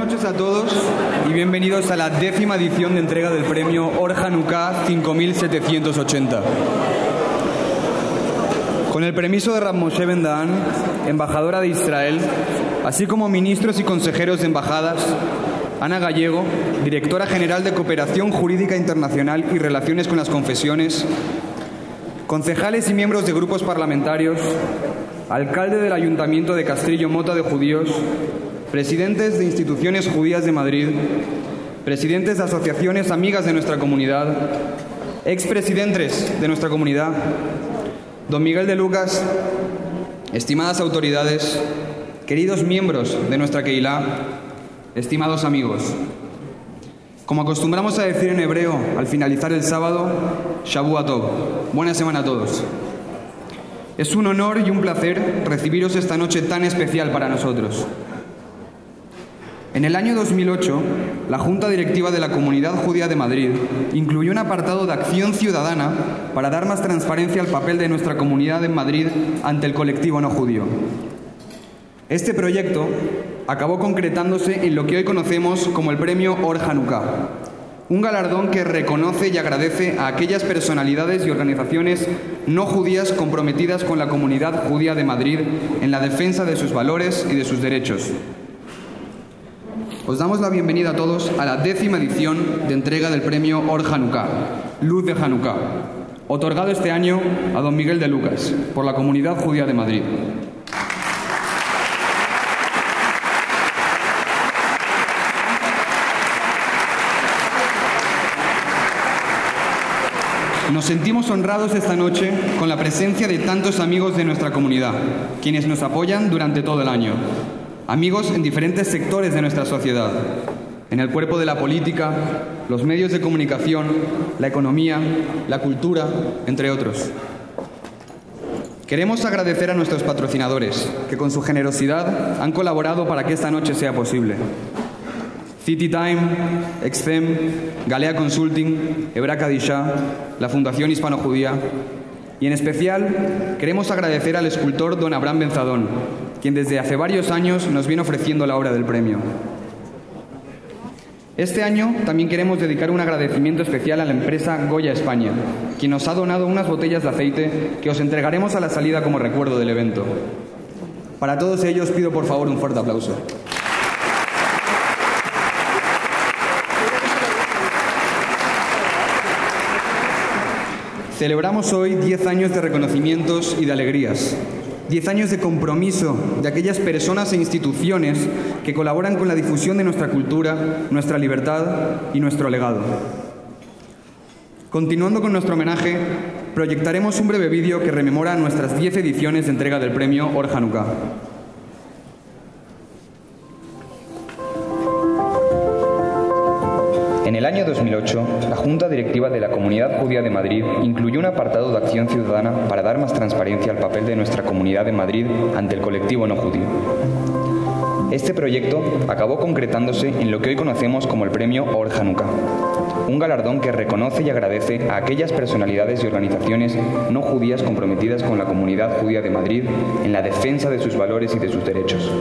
noches a todos y bienvenidos a la 10ª edición de entrega del premio Or Hanukkah 5780. Con el permiso de Rav Moshe Ben-Dahan, embajadora de Israel, así como ministros y consejeros de embajadas, Ana Gallego, directora general de Cooperación Jurídica Internacional y Relaciones con las Confesiones, concejales y miembros de grupos parlamentarios, alcalde del Ayuntamiento de Castrillo Mota de Judíos, presidentes de instituciones judías de Madrid, presidentes de asociaciones amigas de nuestra comunidad, expresidentes de nuestra comunidad, don Miguel de Lucas, estimadas autoridades, queridos miembros de nuestra Keilah, estimados amigos. Como acostumbramos a decir en hebreo al finalizar el sábado, Shavua Tov, buena semana a todos. Es un honor y un placer recibiros esta noche tan especial para nosotros. En el año 2008, la Junta Directiva de la Comunidad Judía de Madrid incluyó un apartado de acción ciudadana para dar más transparencia al papel de nuestra comunidad en Madrid ante el colectivo no judío. Este proyecto acabó concretándose en lo que hoy conocemos como el premio Or Hanukkah, un galardón que reconoce y agradece a aquellas personalidades y organizaciones no judías comprometidas con la comunidad judía de Madrid en la defensa de sus valores y de sus derechos. Os damos la bienvenida a todos a la 10ª edición de entrega del premio Or Hanukkah, Luz de Hanukkah, otorgado este año a don Miguel de Lucas por la Comunidad Judía de Madrid. Nos sentimos honrados esta noche con la presencia de tantos amigos de nuestra comunidad, quienes nos apoyan durante todo el año. Amigos en diferentes sectores de nuestra sociedad, en el cuerpo de la política, los medios de comunicación, la economía, la cultura, entre otros. Queremos agradecer a nuestros patrocinadores, que con su generosidad han colaborado para que esta noche sea posible. City Time, Exfem, Galea Consulting, Hebra Kadishá, la Fundación Hispano-Judía y en especial queremos agradecer al escultor don Abraham Benzadón, quien desde hace varios años nos viene ofreciendo la obra del premio. Este año también queremos dedicar un agradecimiento especial a la empresa Goya España, quien nos ha donado unas botellas de aceite que os entregaremos a la salida como recuerdo del evento. Para todos ellos pido por favor un fuerte aplauso. Celebramos hoy 10 años de reconocimientos y de alegrías, 10 años de compromiso de aquellas personas e instituciones que colaboran con la difusión de nuestra cultura, nuestra libertad y nuestro legado. Continuando con nuestro homenaje, proyectaremos un breve vídeo que rememora nuestras 10 ediciones de entrega del premio Or Hanukkah. En el año 2008, la Junta Directiva de la Comunidad Judía de Madrid incluyó un apartado de acción ciudadana para dar más transparencia al papel de nuestra comunidad en Madrid ante el colectivo no judío. Este proyecto acabó concretándose en lo que hoy conocemos como el premio Or Hanukkah, un galardón que reconoce y agradece a aquellas personalidades y organizaciones no judías comprometidas con la comunidad judía de Madrid en la defensa de sus valores y de sus derechos.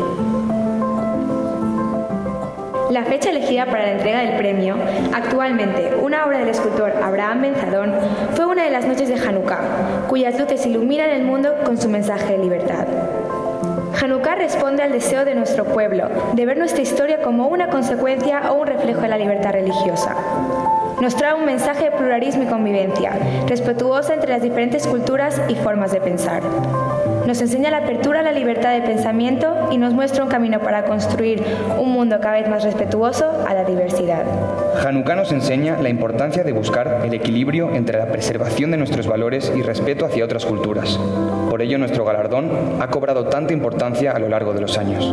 La fecha elegida para la entrega del premio, actualmente una obra del escultor Abraham Benzadón, fue una de las noches de Hanukkah, cuyas luces iluminan el mundo con su mensaje de libertad. Hanukkah responde al deseo de nuestro pueblo de ver nuestra historia como una consecuencia o un reflejo de la libertad religiosa. Nos trae un mensaje de pluralismo y convivencia, respetuosa entre las diferentes culturas y formas de pensar. Nos enseña la apertura a la libertad de pensamiento y nos muestra un camino para construir un mundo cada vez más respetuoso a la diversidad. Hanukkah nos enseña la importancia de buscar el equilibrio entre la preservación de nuestros valores y respeto hacia otras culturas. Por ello, nuestro galardón ha cobrado tanta importancia a lo largo de los años.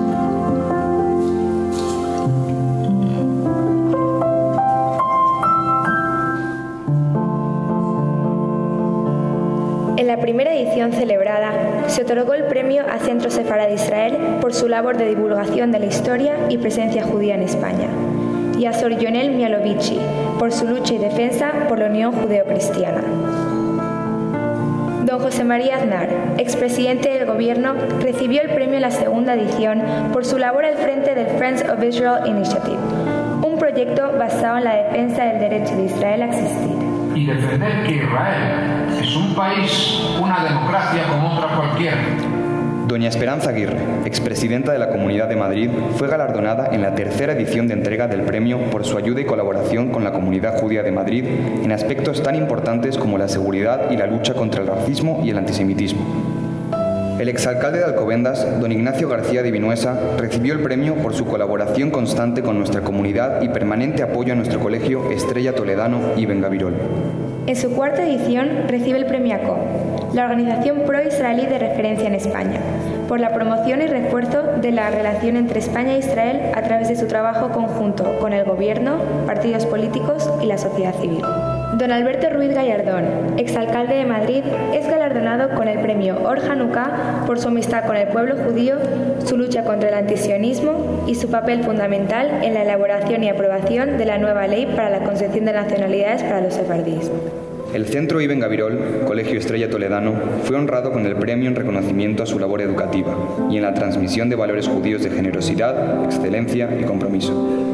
En la primera edición celebrada, se otorgó el premio a Centro Sefará de Israel por su labor de divulgación de la historia y presencia judía en España, y a Sor Yonel Mialovici por su lucha y defensa por la unión judeo-cristiana. Don Don José María Aznar, expresidente del Gobierno, recibió el premio en la segunda edición por su labor al frente del Friends of Israel Initiative, un proyecto basado en la defensa del derecho de Israel a existir. Y defender que Israel es un país, una democracia como otra cualquiera. Doña Esperanza Aguirre, expresidenta de la Comunidad de Madrid, fue galardonada en la tercera edición de entrega del premio por su ayuda y colaboración con la comunidad judía de Madrid en aspectos tan importantes como la seguridad y la lucha contra el racismo y el antisemitismo. El exalcalde de Alcobendas, don Ignacio García de Vinuesa, recibió el premio por su colaboración constante con nuestra comunidad y permanente apoyo a nuestro colegio Estrella Toledano y Bengavirol. En su cuarta edición recibe el premio ACO, la organización pro-israelí de referencia en España, por la promoción y refuerzo de la relación entre España e Israel a través de su trabajo conjunto con el Gobierno, partidos políticos y la sociedad civil. Don Alberto Ruiz Gallardón, exalcalde de Madrid, es galardonado con el premio Or Hanukkah por su amistad con el pueblo judío, su lucha contra el antisionismo y su papel fundamental en la elaboración y aprobación de la nueva ley para la concesión de nacionalidades para los sefardíes. El Centro Ibn Gabirol, Colegio Estrella Toledano, fue honrado con el premio en reconocimiento a su labor educativa y en la transmisión de valores judíos de generosidad, excelencia y compromiso.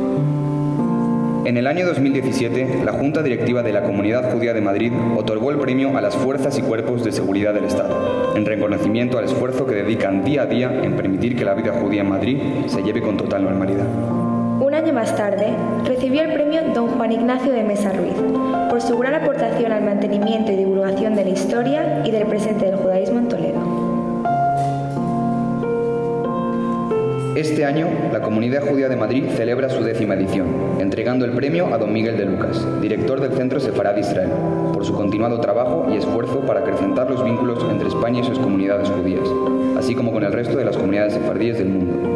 En el año 2017, la Junta Directiva de la Comunidad Judía de Madrid otorgó el premio a las fuerzas y cuerpos de seguridad del Estado, en reconocimiento al esfuerzo que dedican día a día en permitir que la vida judía en Madrid se lleve con total normalidad. Un año más tarde, recibió el premio Don Juan Ignacio de Mesa Ruiz, por su gran aportación al mantenimiento y divulgación de la historia y del presente del judaísmo en Toledo. Este año, la Comunidad Judía de Madrid celebra su 10ª edición, entregando el premio a don Miguel de Lucas, director del Centro Sefarad Israel, por su continuado trabajo y esfuerzo para acrecentar los vínculos entre España y sus comunidades judías, así como con el resto de las comunidades sefardíes del mundo.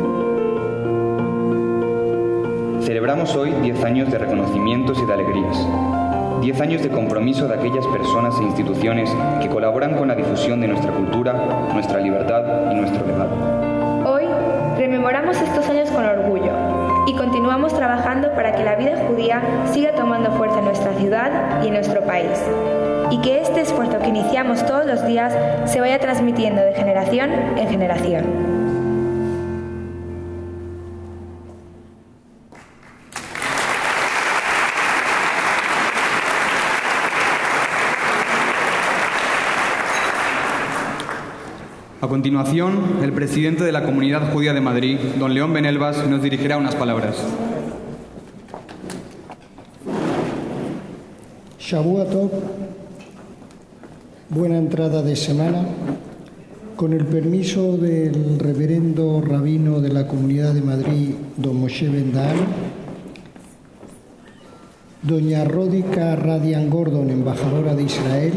Celebramos hoy 10 años de reconocimientos y de alegrías. 10 años de compromiso de aquellas personas e instituciones que colaboran con la difusión de nuestra cultura, nuestra libertad y nuestro legado. Hoy rememoramos estos años con orgullo y continuamos trabajando para que la vida judía siga tomando fuerza en nuestra ciudad y en nuestro país, y que este esfuerzo que iniciamos todos los días se vaya transmitiendo de generación en generación. A continuación, el presidente de la Comunidad Judía de Madrid, don León Benelvas, nos dirigirá unas palabras. Shavua Tov, buena entrada de semana. Con el permiso del reverendo rabino de la Comunidad de Madrid, don Moshe Ben-Dahal, doña Ródica Radian Gordon, embajadora de Israel,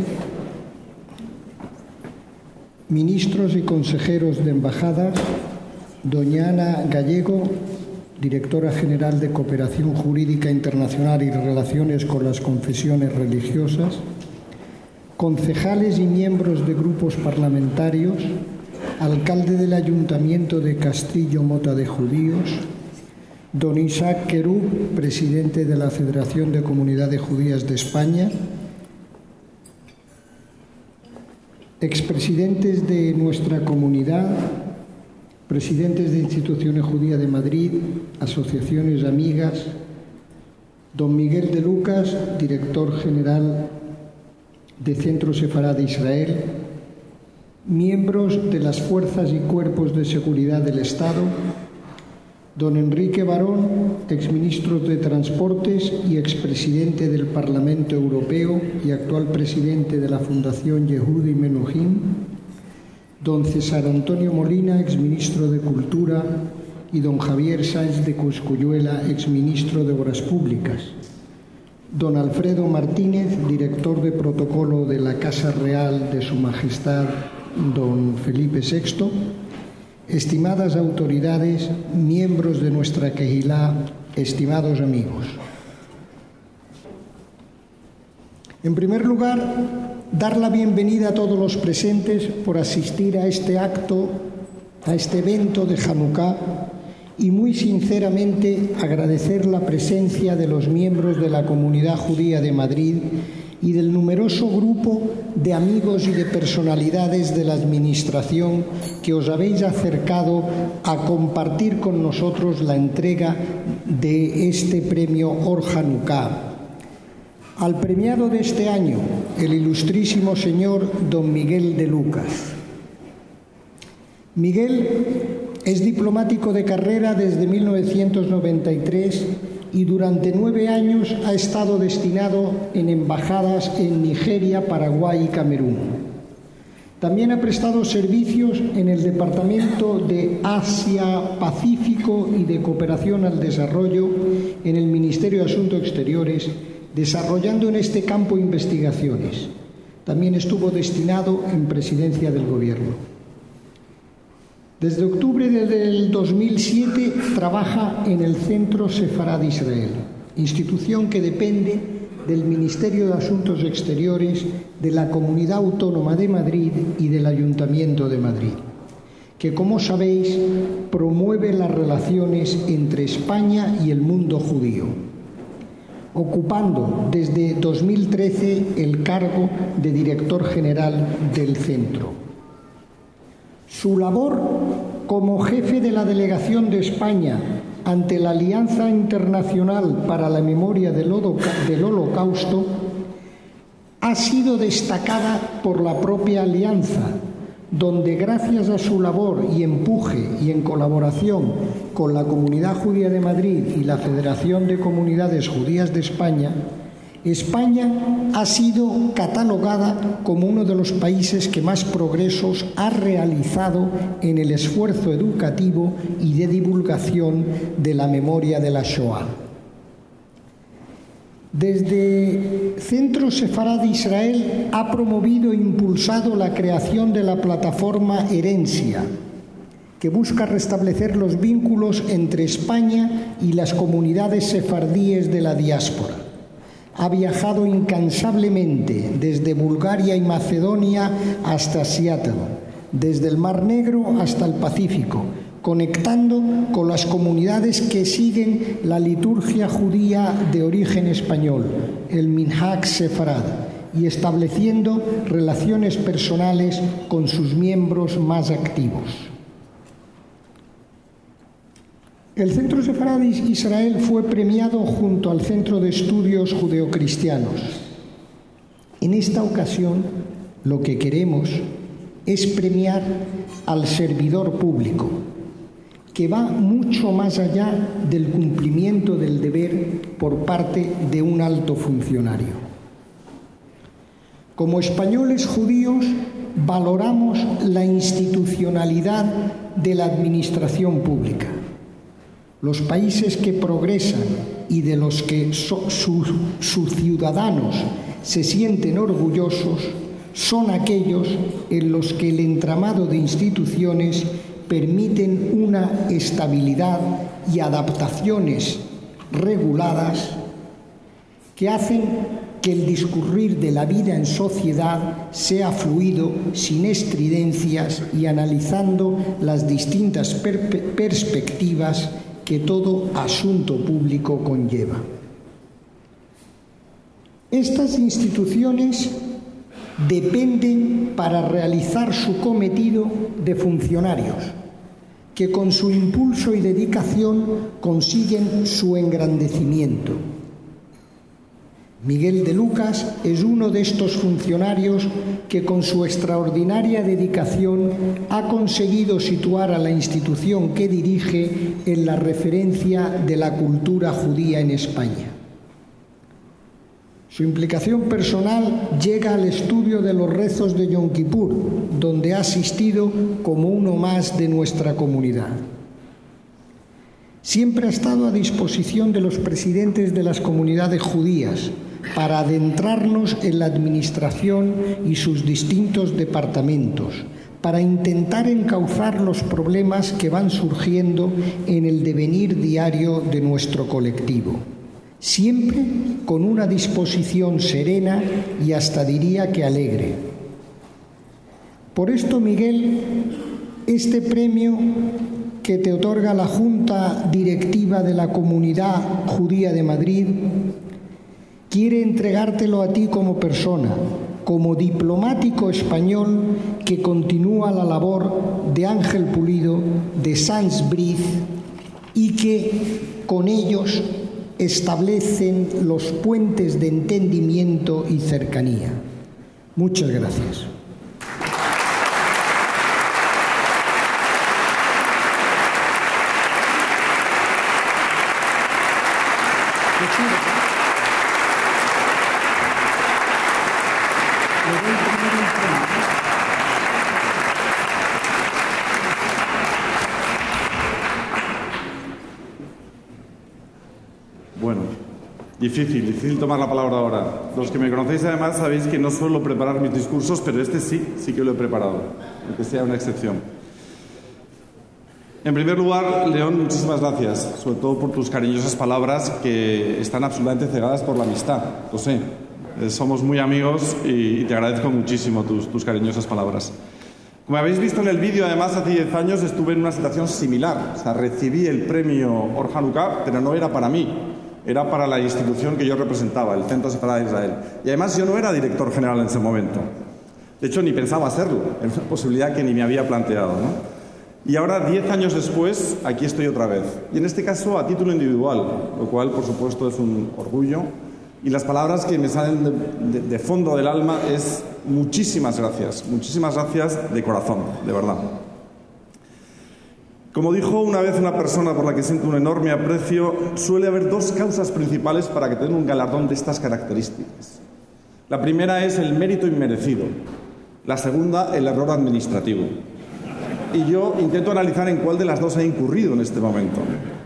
ministros y consejeros de embajadas, doña Ana Gallego, directora general de Cooperación Jurídica Internacional y Relaciones con las Confesiones Religiosas, concejales y miembros de grupos parlamentarios, alcalde del Ayuntamiento de Castillo Mota de Judíos, don Isaac Querub, presidente de la Federación de Comunidades Judías de España, expresidentes de nuestra comunidad, presidentes de instituciones judías de Madrid, asociaciones amigas, don Miguel de Lucas, director general de Centro Sefarad de Israel, miembros de las fuerzas y cuerpos de seguridad del Estado, don Enrique Barón, exministro de Transportes y expresidente del Parlamento Europeo y actual presidente de la Fundación Yehudi Menuhin, don César Antonio Molina, exministro de Cultura, y don Javier Sáenz de Cosculluela, exministro de Obras Públicas, don Alfredo Martínez, director de protocolo de la Casa Real de Su Majestad don Felipe VI, estimadas autoridades, miembros de nuestra Kehilá, estimados amigos. En primer lugar, dar la bienvenida a todos los presentes por asistir a este acto, a este evento de Hanukkah, y muy sinceramente agradecer la presencia de los miembros de la Comunidad Judía de Madrid y del numeroso grupo de amigos y de personalidades de la Administración que os habéis acercado a compartir con nosotros la entrega de este premio Or Hanukkah. Al premiado de este año, el ilustrísimo señor don Miguel de Lucas. Miguel es diplomático de carrera desde 1993 y durante 9 años ha estado destinado en embajadas en Nigeria, Paraguay y Camerún. También ha prestado servicios en el Departamento de Asia-Pacífico y de Cooperación al Desarrollo en el Ministerio de Asuntos Exteriores, desarrollando en este campo investigaciones. También estuvo destinado en Presidencia del Gobierno. Desde octubre del 2007 trabaja en el Centro Sefarad Israel, institución que depende del Ministerio de Asuntos Exteriores de la Comunidad Autónoma de Madrid y del Ayuntamiento de Madrid, que, como sabéis, promueve las relaciones entre España y el mundo judío, ocupando desde 2013 el cargo de director general del centro. Su labor como jefe de la delegación de España ante la Alianza Internacional para la Memoria del Holocausto ha sido destacada por la propia Alianza, donde gracias a su labor y empuje y en colaboración con la Comunidad Judía de Madrid y la Federación de Comunidades Judías de España, España ha sido catalogada como uno de los países que más progresos ha realizado en el esfuerzo educativo y de divulgación de la memoria de la Shoah. Desde Centro Sefarad Israel ha promovido e impulsado la creación de la plataforma Herencia, que busca restablecer los vínculos entre España y las comunidades sefardíes de la diáspora. Ha viajado incansablemente desde Bulgaria y Macedonia hasta Seattle, desde el Mar Negro hasta el Pacífico, conectando con las comunidades que siguen la liturgia judía de origen español, el Minhag Sefarad, y estableciendo relaciones personales con sus miembros más activos. El Centro Sefarad Israel fue premiado junto al Centro de Estudios Judeocristianos. En esta ocasión, lo que queremos es premiar al servidor público, que va mucho más allá del cumplimiento del deber por parte de un alto funcionario. Como españoles judíos, valoramos la institucionalidad de la administración pública. Los países que progresan y de los que sus ciudadanos se sienten orgullosos son aquellos en los que el entramado de instituciones permiten una estabilidad y adaptaciones reguladas que hacen que el discurrir de la vida en sociedad sea fluido, sin estridencias y analizando las distintas perspectivas que todo asunto público conlleva. Estas instituciones dependen para realizar su cometido de funcionarios, que con su impulso y dedicación consiguen su engrandecimiento. Miguel de Lucas es uno de estos funcionarios que con su extraordinaria dedicación ha conseguido situar a la institución que dirige en la referencia de la cultura judía en España. Su implicación personal llega al estudio de los rezos de Yom Kippur, donde ha asistido como uno más de nuestra comunidad. Siempre ha estado a disposición de los presidentes de las comunidades judías para adentrarnos en la administración y sus distintos departamentos, para intentar encauzar los problemas que van surgiendo en el devenir diario de nuestro colectivo, siempre con una disposición serena y hasta diría que alegre. Por esto, Miguel, este premio que te otorga la Junta Directiva de la Comunidad Judía de Madrid quiere entregártelo a ti como persona, como diplomático español que continúa la labor de Ángel Pulido, de Sans Briz, y que con ellos establecen los puentes de entendimiento y cercanía. Muchas gracias. Bueno, difícil tomar la palabra ahora. Los que me conocéis además sabéis que no suelo preparar mis discursos, pero este sí que lo he preparado, aunque sea una excepción. En primer lugar, León, muchísimas gracias, sobre todo por tus cariñosas palabras que están absolutamente cegadas por la amistad, lo sé. Somos muy amigos y te agradezco muchísimo tus cariñosas palabras. Como habéis visto en el vídeo, además, hace 10 años estuve en una situación similar. O sea, recibí el premio Or Hanukkah, pero no era para mí. Era para la institución que yo representaba, el Centro Sefarad de Israel. Y además yo no era director general en ese momento. De hecho, ni pensaba hacerlo. Era una posibilidad que ni me había planteado, ¿no? Y ahora, 10 años después, aquí estoy otra vez. Y en este caso, a título individual, lo cual, por supuesto, es un orgullo. Y las palabras que me salen de fondo del alma es muchísimas gracias de corazón, de verdad. Como dijo una vez una persona por la que siento un enorme aprecio, suele haber dos causas principales para que te den un galardón de estas características. La primera es el mérito inmerecido, la segunda el error administrativo. Y yo intento analizar en cuál de las dos he incurrido en este momento.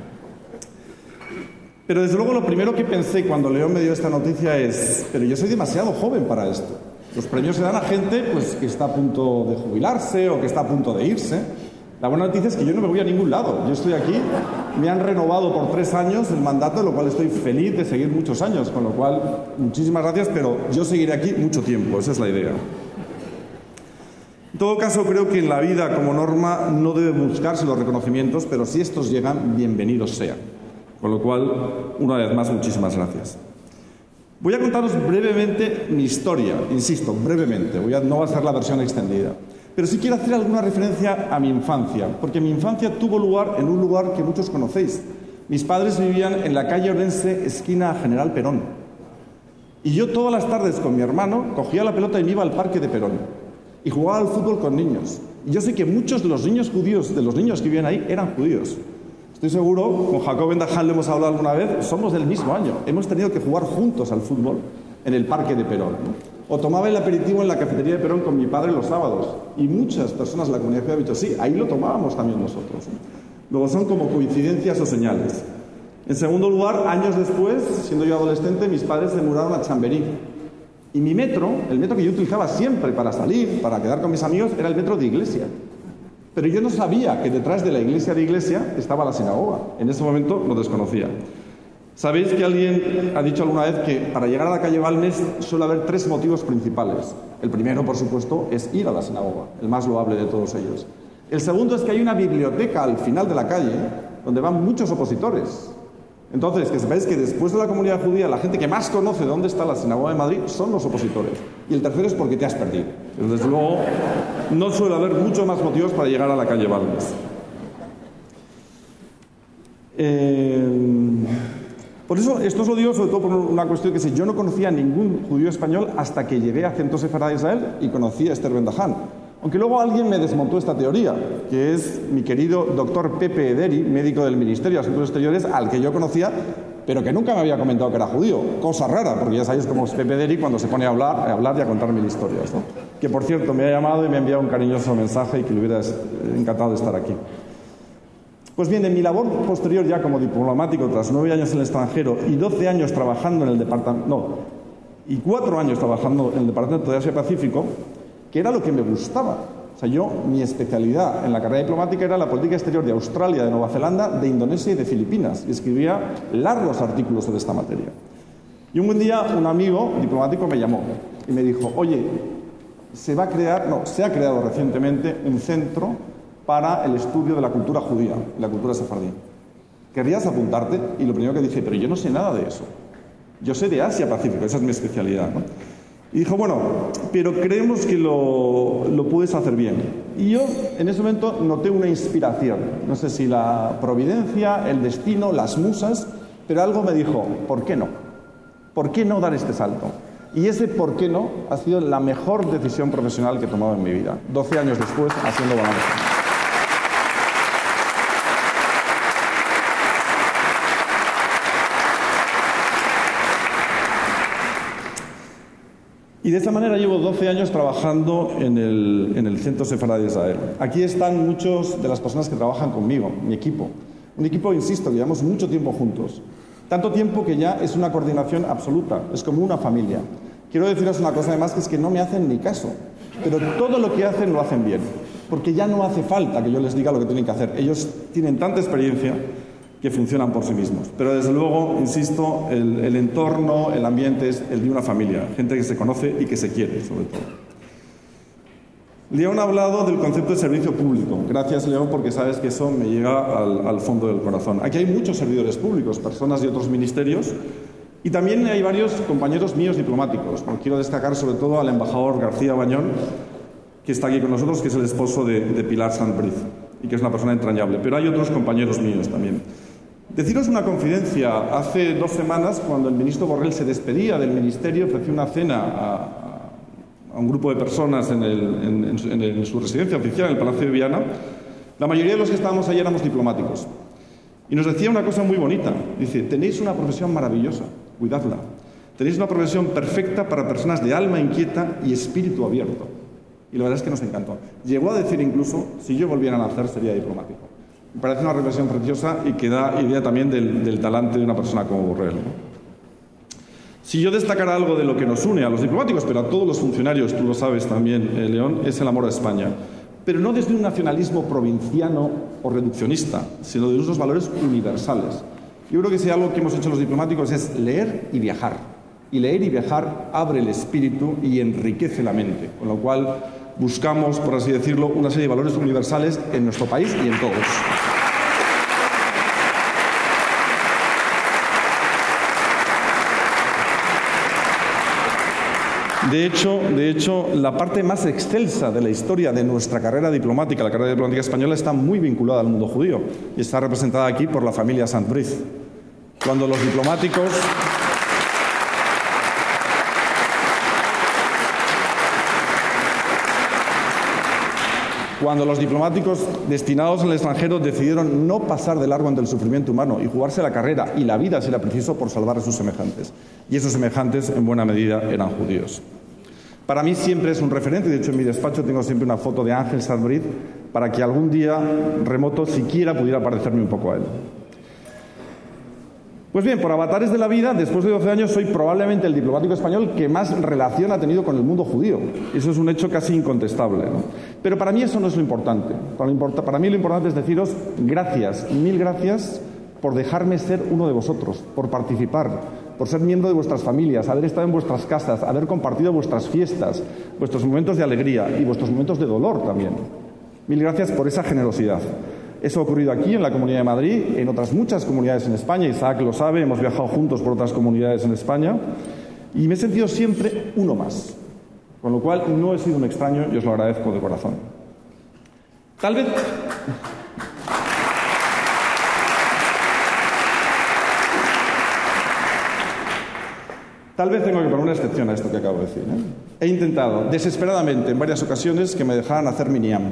Pero desde luego lo primero que pensé cuando León me dio esta noticia es: pero yo soy demasiado joven para esto. Los premios se dan a gente pues, que está a punto de jubilarse o que está a punto de irse. La buena noticia es que yo no me voy a ningún lado. Yo estoy aquí, me han renovado por 3 años el mandato, de lo cual estoy feliz de seguir muchos años, con lo cual, muchísimas gracias, pero yo seguiré aquí mucho tiempo, esa es la idea. En todo caso, creo que en la vida, como norma, no debe buscarse los reconocimientos, pero si estos llegan, bienvenidos sean. Con lo cual, una vez más, muchísimas gracias. Voy a contaros brevemente mi historia, insisto, brevemente, no va a ser la versión extendida. Pero sí quiero hacer alguna referencia a mi infancia, porque mi infancia tuvo lugar en un lugar que muchos conocéis. Mis padres vivían en la calle Orense, esquina General Perón. Y yo todas las tardes con mi hermano cogía la pelota y me iba al parque de Perón. Y jugaba al fútbol con niños. Y yo sé que muchos de los niños judíos, de los niños que vivían ahí, eran judíos. Estoy seguro, con Jacob Bendajan lo hemos hablado alguna vez, somos del mismo año. Hemos tenido que jugar juntos al fútbol en el parque de Perón, ¿no? O tomaba el aperitivo en la cafetería de Perón con mi padre los sábados. Y muchas personas de la comunidad judía han dicho, sí, ahí lo tomábamos también nosotros. Luego son como coincidencias o señales. En segundo lugar, años después, siendo yo adolescente, mis padres se mudaron a Chamberí. Y mi metro, el metro que yo utilizaba siempre para salir, para quedar con mis amigos, era el metro de Iglesia. Pero yo no sabía que detrás de la iglesia de Iglesia estaba la sinagoga. En ese momento lo desconocía. ¿Sabéis que alguien ha dicho alguna vez que para llegar a la calle Balmes suele haber 3 motivos principales? El primero, por supuesto, es ir a la sinagoga, el más loable de todos ellos. El segundo es que hay una biblioteca al final de la calle donde van muchos opositores. Entonces, que sepáis que después de la comunidad judía, la gente que más conoce dónde está la sinagoga de Madrid son los opositores. Y el tercero es porque te has perdido. Pero desde luego, no suele haber muchos más motivos para llegar a la calle Balmes. Por eso, esto os lo digo sobre todo por una cuestión que es: yo no conocía a ningún judío español hasta que llegué a Centro Sefarad de Israel y conocí a Esther Bendajan. Aunque luego alguien me desmontó esta teoría, que es mi querido doctor Pepe Ederi, médico del Ministerio de Asuntos Exteriores, al que yo conocía, pero que nunca me había comentado que era judío. Cosa rara, porque ya sabéis cómo es Pepe Ederi cuando se pone a hablar y a contar mil historias, ¿no? Que, por cierto, me ha llamado y me ha enviado un cariñoso mensaje y que le hubiera encantado de estar aquí. Pues bien, en mi labor posterior ya como diplomático, tras 9 años en el extranjero y 12 años trabajando en el departamento... y 4 años trabajando en el Departamento de Asia-Pacífico, que era lo que me gustaba. O sea, mi especialidad en la carrera diplomática era la política exterior de Australia, de Nueva Zelanda, de Indonesia y de Filipinas. Y escribía largos artículos sobre esta materia. Y un buen día un amigo diplomático me llamó y me dijo: oye, se ha creado recientemente un centro para el estudio de la cultura judía, la cultura sefardí. ¿Querrías apuntarte? Y lo primero que dije: pero yo no sé nada de eso. Yo sé de Asia-Pacífico, esa es mi especialidad, ¿no? Y dijo, bueno, pero creemos que lo puedes hacer bien. Y yo, en ese momento, noté una inspiración. No sé si la providencia, el destino, las musas, pero algo me dijo, ¿por qué no? ¿Por qué no dar este salto? Y ese por qué no ha sido la mejor decisión profesional que he tomado en mi vida. 12 años después, haciendo balance. Y de esta manera llevo 12 años trabajando en el Centro Sefaradí de Israel. Aquí están muchos de las personas que trabajan conmigo, mi equipo. Un equipo, insisto, que llevamos mucho tiempo juntos. Tanto tiempo que ya es una coordinación absoluta, es como una familia. Quiero deciros una cosa además, que es que no me hacen ni caso, pero todo lo que hacen lo hacen bien, porque ya no hace falta que yo les diga lo que tienen que hacer. Ellos tienen tanta experiencia que funcionan por sí mismos. Pero desde luego, insisto, el entorno, el ambiente es el de una familia, gente que se conoce y que se quiere, sobre todo. León ha hablado del concepto de servicio público. Gracias, León, porque sabes que eso me llega al fondo del corazón. Aquí hay muchos servidores públicos, personas de otros ministerios, y también hay varios compañeros míos diplomáticos. Quiero destacar sobre todo al embajador García Bañón, que está aquí con nosotros, que es el esposo de Pilar Sant-Briz, y que es una persona entrañable. Pero hay otros compañeros míos también. Deciros una confidencia. Hace 2 semanas, cuando el ministro Borrell se despedía del ministerio, ofreció una cena a un grupo de personas en su residencia oficial, en el Palacio de Viana. La mayoría de los que estábamos allí éramos diplomáticos. Y nos decía una cosa muy bonita. Dice, tenéis una profesión maravillosa, cuidadla. Tenéis una profesión perfecta para personas de alma inquieta y espíritu abierto. Y la verdad es que nos encantó. Llegó a decir incluso, si yo volviera a nacer sería diplomático. Me parece una reflexión preciosa y que da idea también del talante de una persona como Borrell, ¿no? Si yo destacara algo de lo que nos une a los diplomáticos, pero a todos los funcionarios, tú lo sabes también, León, es el amor a España. Pero no desde un nacionalismo provinciano o reduccionista, sino de unos valores universales. Yo creo que si algo que hemos hecho los diplomáticos es leer y viajar. Y leer y viajar abre el espíritu y enriquece la mente. Con lo cual buscamos, por así decirlo, una serie de valores universales en nuestro país y en todos. De hecho, la parte más excelsa de la historia de nuestra carrera diplomática, la carrera diplomática española, está muy vinculada al mundo judío y está representada aquí por la familia Sant-Briz. Cuando los diplomáticos destinados al extranjero decidieron no pasar de largo ante el sufrimiento humano y jugarse la carrera y la vida, si era preciso, por salvar a sus semejantes. Y esos semejantes, en buena medida, eran judíos. Para mí siempre es un referente. De hecho, en mi despacho tengo siempre una foto de Ángel Sant-Briz para que algún día remoto siquiera pudiera parecerme un poco a él. Pues bien, por avatares de la vida, después de 12 años soy probablemente el diplomático español que más relación ha tenido con el mundo judío. Eso es un hecho casi incontestable, ¿no? Pero para mí eso no es lo importante. Para mí lo importante es deciros gracias, mil gracias por dejarme ser uno de vosotros, por participar, por ser miembro de vuestras familias, haber estado en vuestras casas, haber compartido vuestras fiestas, vuestros momentos de alegría y vuestros momentos de dolor también. Mil gracias por esa generosidad. Eso ha ocurrido aquí, en la Comunidad de Madrid, en otras muchas comunidades en España. Isaac lo sabe, hemos viajado juntos por otras comunidades en España. Y me he sentido siempre uno más. Con lo cual, no he sido un extraño y os lo agradezco de corazón. Tal vez tengo que poner una excepción a esto que acabo de decir, ¿eh? He intentado desesperadamente en varias ocasiones que me dejaran hacer miniam.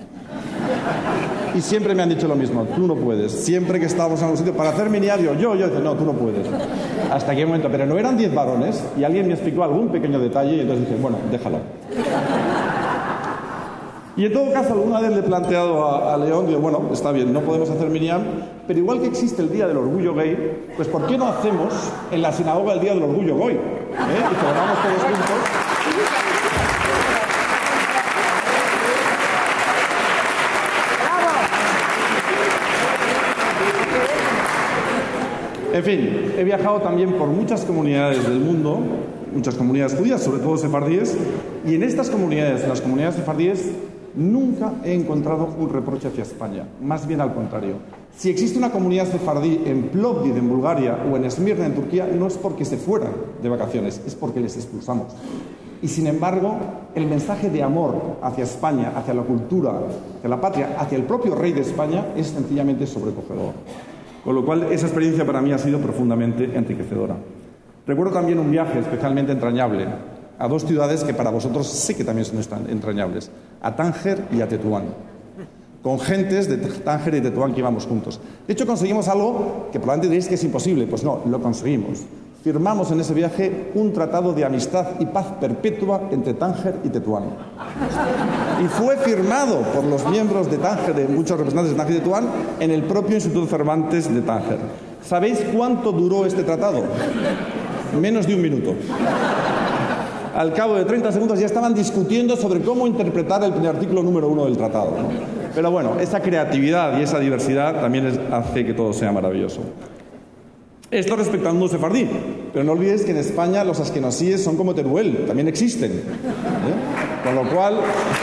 Y siempre me han dicho lo mismo, tú no puedes. Siempre que estábamos en algún sitio, para hacer miniam, yo digo, no, tú no puedes. Hasta que un momento, pero no eran 10 varones, y alguien me explicó algún pequeño detalle, y entonces dije, bueno, déjalo. Y en todo caso, alguna vez le he planteado a León, digo, bueno, está bien, no podemos hacer miniam, pero igual que existe el Día del Orgullo Gay, pues ¿por qué no hacemos en la sinagoga el Día del Orgullo Goy? Y celebramos todos juntos. En fin, he viajado también por muchas comunidades del mundo, muchas comunidades judías, sobre todo sefardíes, y en estas comunidades, en las comunidades sefardíes, nunca he encontrado un reproche hacia España, más bien al contrario. Si existe una comunidad sefardí en Plovdiv, en Bulgaria, o en Esmirna, en Turquía, no es porque se fueran de vacaciones, es porque les expulsamos. Y sin embargo, el mensaje de amor hacia España, hacia la cultura, hacia la patria, hacia el propio rey de España, es sencillamente sobrecogedor. Con lo cual, esa experiencia para mí ha sido profundamente enriquecedora. Recuerdo también un viaje especialmente entrañable a dos ciudades que para vosotros sé que también son entrañables, a Tánger y a Tetuán, con gentes de Tánger y Tetuán que íbamos juntos. De hecho, conseguimos algo que probablemente diréis que es imposible. Pues no, lo conseguimos. Firmamos en ese viaje un tratado de amistad y paz perpetua entre Tánger y Tetuán. Y fue firmado por los miembros de Tánger, de muchos representantes de Tánger y Tetuán, en el propio Instituto Cervantes de Tánger. ¿Sabéis cuánto duró este tratado? Menos de un minuto. Al cabo de 30 segundos ya estaban discutiendo sobre cómo interpretar el artículo número 1 del tratado, ¿no? Pero bueno, esa creatividad y esa diversidad también hace que todo sea maravilloso. Esto respecto al mundo sefardí, pero no olvidéis que en España los askenazíes son como Teruel, también existen. Con lo cual...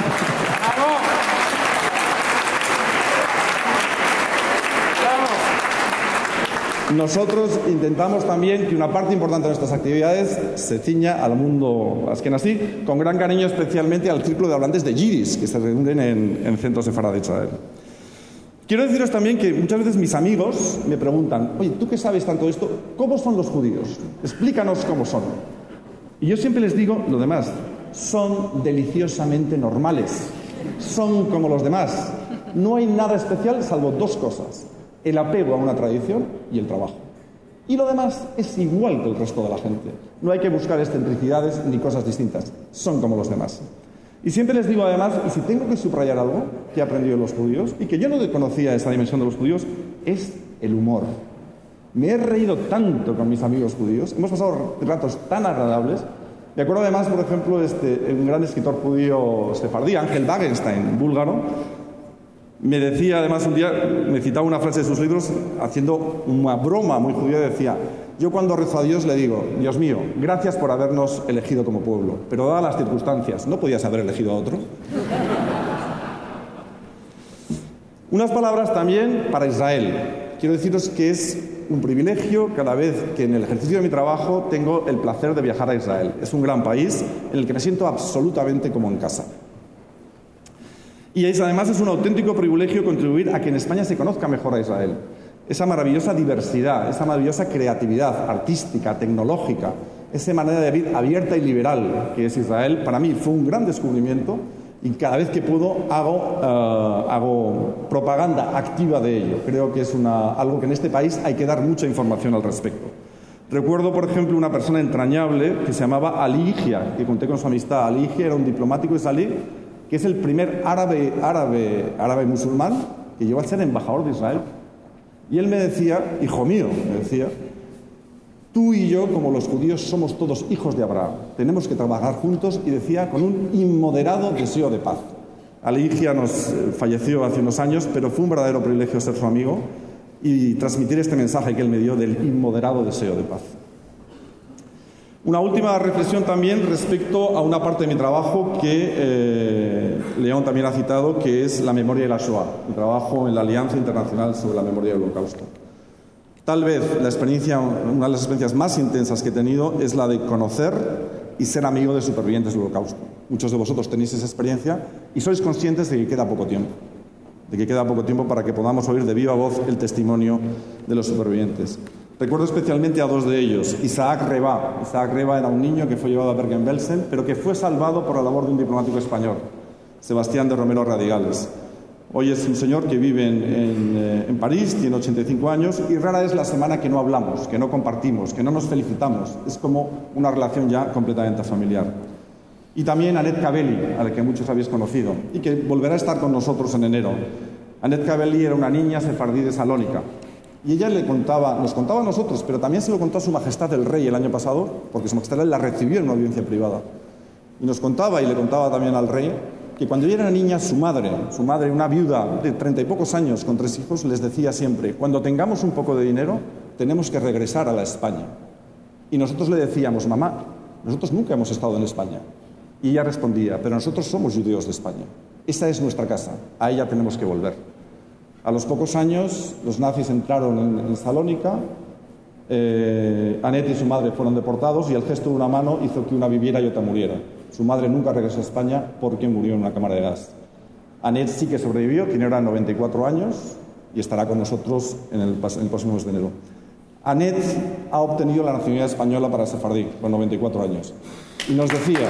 Nosotros intentamos también que una parte importante de nuestras actividades se ciña al mundo askenazí, con gran cariño especialmente al círculo de hablantes de yidis, que se reúnen en centros sefaradí de Israel. Quiero deciros también que muchas veces mis amigos me preguntan: oye, ¿tú que sabes tanto de esto? ¿Cómo son los judíos? Explícanos cómo son. Y yo siempre les digo lo demás: son deliciosamente normales, son como los demás. No hay nada especial salvo dos cosas: el apego a una tradición y el trabajo. Y lo demás es igual que el resto de la gente. No hay que buscar excentricidades ni cosas distintas. Son como los demás. Y siempre les digo además, y si tengo que subrayar algo que he aprendido de los judíos, y que yo no conocía esa dimensión de los judíos, es el humor. Me he reído tanto con mis amigos judíos, hemos pasado ratos tan agradables. Me acuerdo además, por ejemplo, un gran escritor judío sefardí, Ángel Wagenstein, búlgaro, me decía además un día, me citaba una frase de sus libros haciendo una broma muy judía, decía: yo cuando rezo a Dios le digo, Dios mío, gracias por habernos elegido como pueblo, pero dadas las circunstancias, ¿no podías haber elegido a otro? Unas palabras también para Israel. Quiero deciros que es un privilegio cada vez que en el ejercicio de mi trabajo tengo el placer de viajar a Israel. Es un gran país en el que me siento absolutamente como en casa. Y además es un auténtico privilegio contribuir a que en España se conozca mejor a Israel. Esa maravillosa diversidad, esa maravillosa creatividad artística, tecnológica, esa manera de vida abierta y liberal que es Israel, para mí fue un gran descubrimiento y cada vez que puedo hago propaganda activa de ello. Creo que es algo que en este país hay que dar mucha información al respecto. Recuerdo, por ejemplo, una persona entrañable que se llamaba Ali Igia, que conté con su amistad. Ali Igia era un diplomático israelí que es el primer árabe musulmán que llegó a ser embajador de Israel. Y él me decía, hijo mío, me decía, tú y yo, como los judíos, somos todos hijos de Abraham. Tenemos que trabajar juntos, y decía, con un inmoderado deseo de paz. Ali Igia nos falleció hace unos años, pero fue un verdadero privilegio ser su amigo y transmitir este mensaje que él me dio del inmoderado deseo de paz. Una última reflexión también respecto a una parte de mi trabajo que León también ha citado, que es la memoria de la Shoah, mi trabajo en la Alianza Internacional sobre la Memoria del Holocausto. Tal vez una de las experiencias más intensas que he tenido es la de conocer y ser amigo de supervivientes del Holocausto. Muchos de vosotros tenéis esa experiencia y sois conscientes de que queda poco tiempo. Para que podamos oír de viva voz el testimonio de los supervivientes. Recuerdo especialmente a dos de ellos. Isaac Reba. Isaac Reba era un niño que fue llevado a Bergen-Belsen, pero que fue salvado por la labor de un diplomático español, Sebastián de Romero Radigales. Hoy es un señor que vive en París, tiene 85 años, y rara es la semana que no hablamos, que no compartimos, que no nos felicitamos. Es como una relación ya completamente familiar. Y también Annette Cabelli, a la que muchos habéis conocido, y que volverá a estar con nosotros en enero. Annette Cabelli era una niña sefardí de Salónica. Y ella nos contaba a nosotros, pero también se lo contó a Su Majestad el Rey el año pasado, porque Su Majestad la recibió en una audiencia privada. Y nos contaba, y le contaba también al Rey, que cuando ella era niña, su madre, una viuda de 30 y pocos años con 3 hijos, les decía siempre: cuando tengamos un poco de dinero, tenemos que regresar a la España. Y nosotros le decíamos: mamá, nosotros nunca hemos estado en España. Y ella respondía: pero nosotros somos judíos de España. Esa es nuestra casa, a ella tenemos que volver. A los pocos años, los nazis entraron en Salónica, Annette y su madre fueron deportados y el gesto de una mano hizo que una viviera y otra muriera. Su madre nunca regresó a España porque murió en una cámara de gas. Annette sí que sobrevivió, tiene ahora 94 años y estará con nosotros en el próximo mes de enero. Annette ha obtenido la nacionalidad española para sefardí con 94 años. Y nos decía...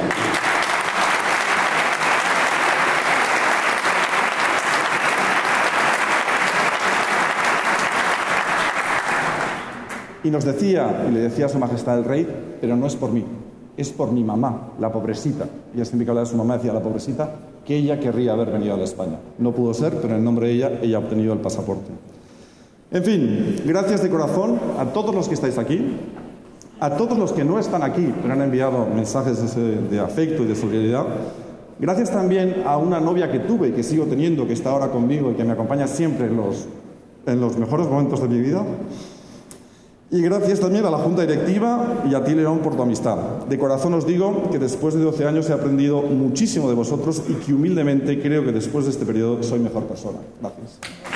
Y le decía a Su Majestad el Rey, pero no es por mí, es por mi mamá, la pobrecita. Ella siempre que hablaba de su mamá decía, la pobrecita, que ella querría haber venido a la España. No pudo ser, pero en nombre de ella ha obtenido el pasaporte. En fin, gracias de corazón a todos los que estáis aquí, a todos los que no están aquí, pero han enviado mensajes de afecto y de solidaridad. Gracias también a una novia que tuve y que sigo teniendo, que está ahora conmigo y que me acompaña siempre en los mejores momentos de mi vida. Y gracias también a la Junta Directiva y a ti, León, por tu amistad. De corazón os digo que después de 12 años he aprendido muchísimo de vosotros y que humildemente creo que después de este periodo soy mejor persona. Gracias.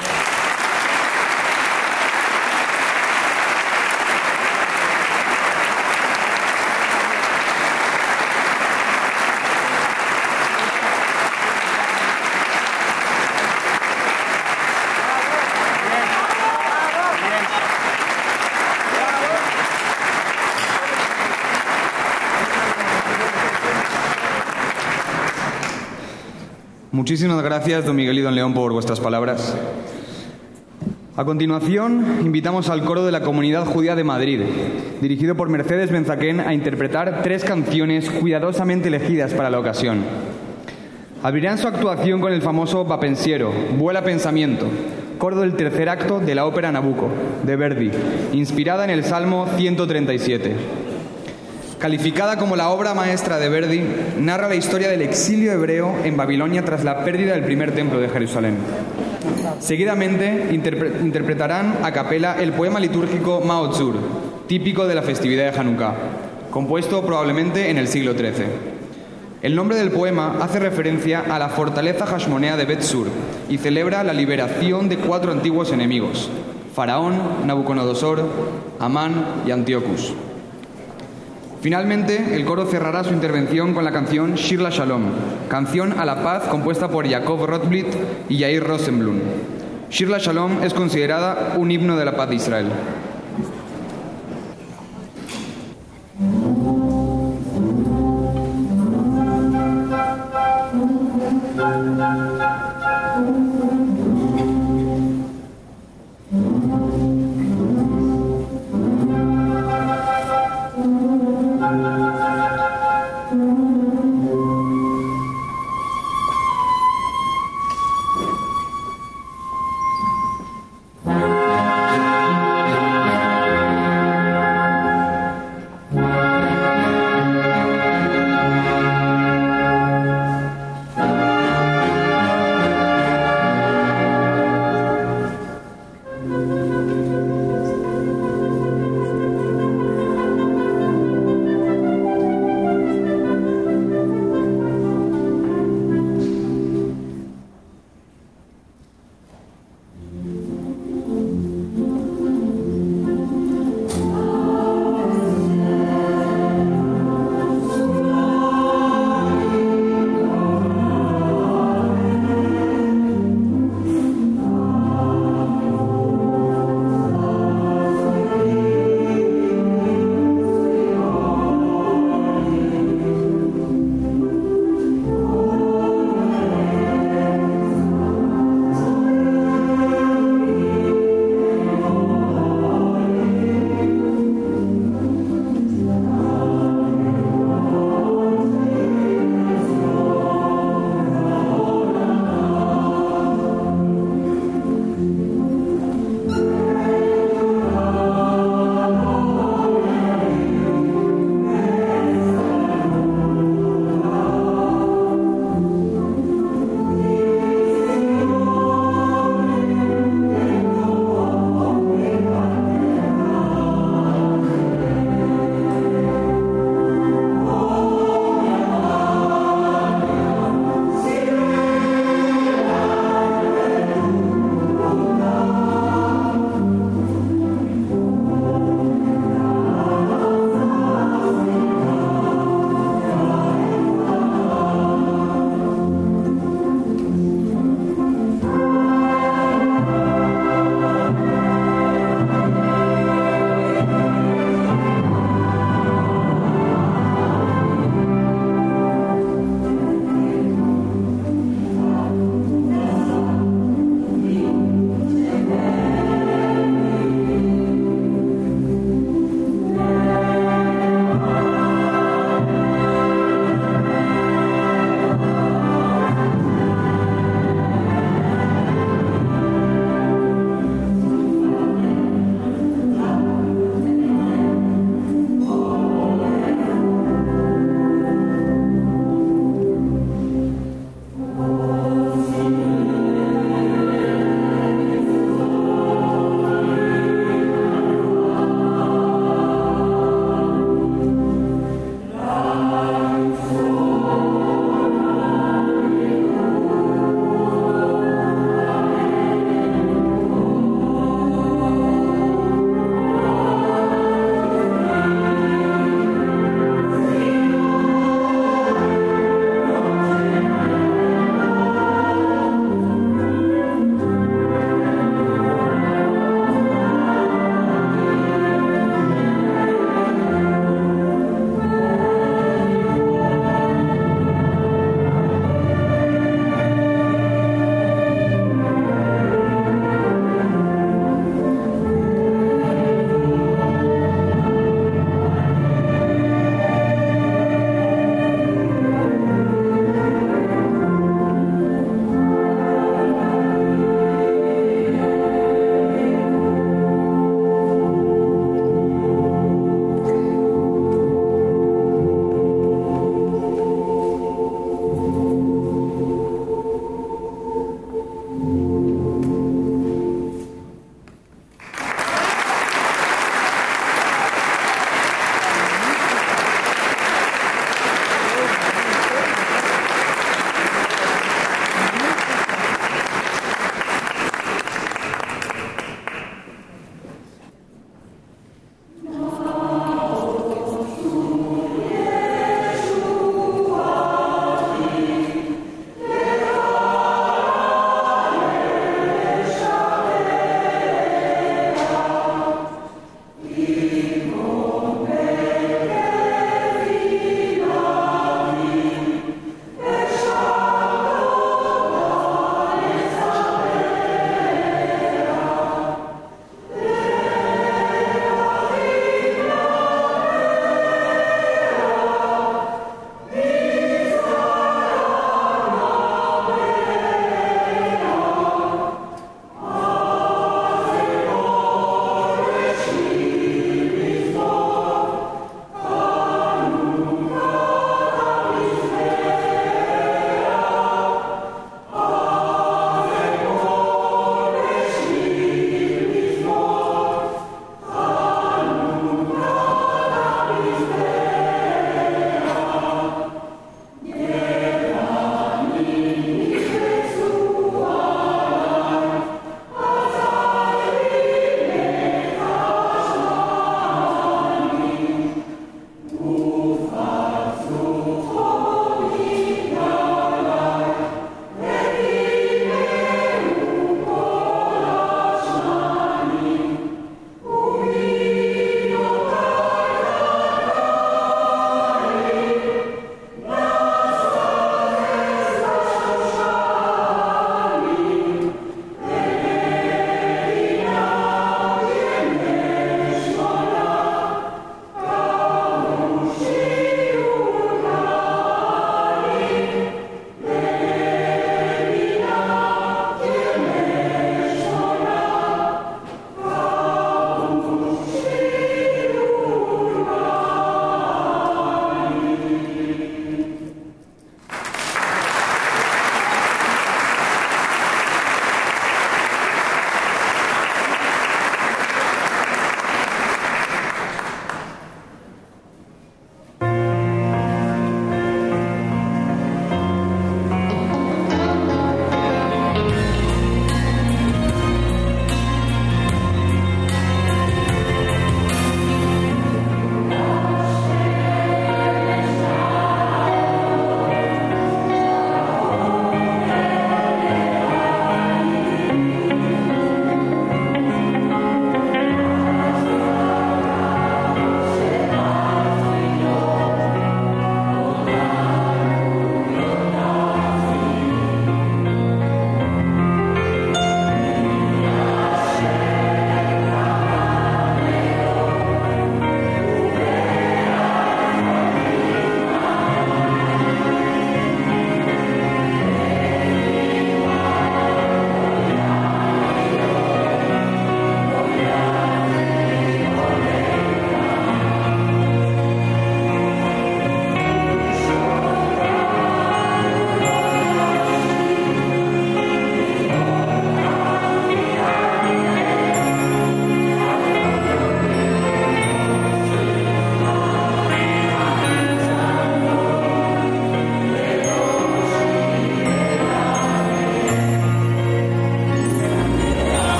Muchísimas gracias, don Miguel y don León, por vuestras palabras. A continuación, invitamos al coro de la Comunidad Judía de Madrid, dirigido por Mercedes Benzaquén, a interpretar 3 canciones cuidadosamente elegidas para la ocasión. Abrirán su actuación con el famoso Va Pensiero, Vuela Pensamiento, coro del tercer acto de la ópera Nabucco, de Verdi, inspirada en el Salmo 137. Calificada como la obra maestra de Verdi, narra la historia del exilio hebreo en Babilonia tras la pérdida del primer templo de Jerusalén. Seguidamente interpretarán a capela el poema litúrgico Mao Tzur, típico de la festividad de Hanukkah, compuesto probablemente en el siglo XIII. El nombre del poema hace referencia a la fortaleza hashmonea de Bet Sur y celebra la liberación de 4 antiguos enemigos: Faraón, Nabucodonosor, Amán y Antíocus. Finalmente, el coro cerrará su intervención con la canción Shir LaShalom, canción a la paz compuesta por Jacob Rotblit y Yair Rosenblum. Shir LaShalom es considerada un himno de la paz de Israel.